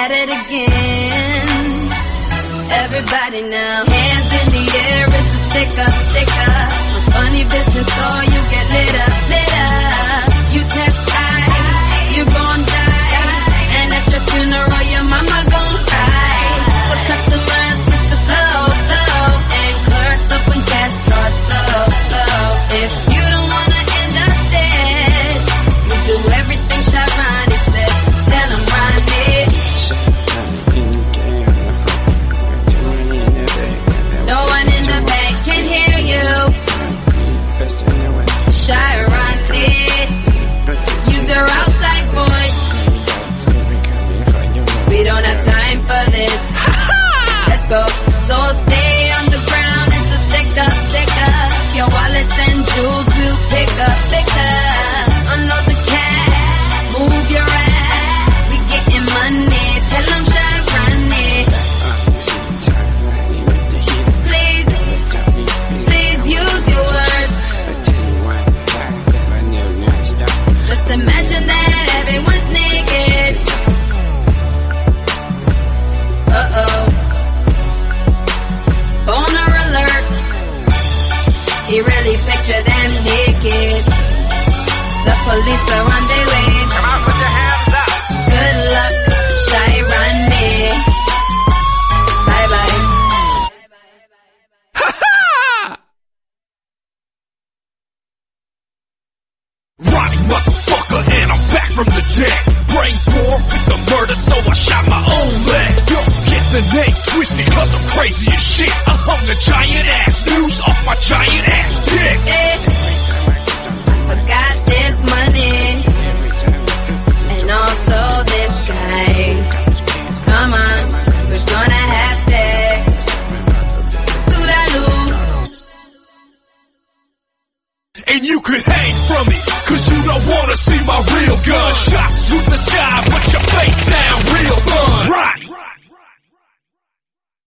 at it again. Everybody now, hands in the air, it's a sticker, sticker. A funny business, so you get lit up, lit up. You test high, you gon' die. And at your funeral, your mama gon' cry. So customers with the flow, flow. And clerks up when cash draws slow, slow. If you don't wanna end up dead, you do everything Sharani said. Tell him run it. No one in the bank can hear you. Shy run it. Use your outside voice. We don't have time for this. Let's go. So stay on the ground. It's a sticker, sticker. Your wallets and jewels will pick up, pick up. Unload the cash. Move your ass. We getting money. Tell them shy run it. Please, please use your words. Just imagine that everyone's naked. Uh-oh. Boner alert. He really pictured them naked. The police are on their way. Come on, put your hands up. Good luck, Shy Randy. Bye-bye. Ronnie motherfucker, and I'm back from the dead. Brain with the murder, so I shot my own leg. Don't get the name twisted, cause I'm crazy as shit. I hung the giant ass news off my giant ass dick. Forgot this money and also this guy. Come on, we're gonna have sex. Toodaloo. And you could hang from it, cause you don't wanna see my real gun. Shots through the sky, but your face sound real fun. Right.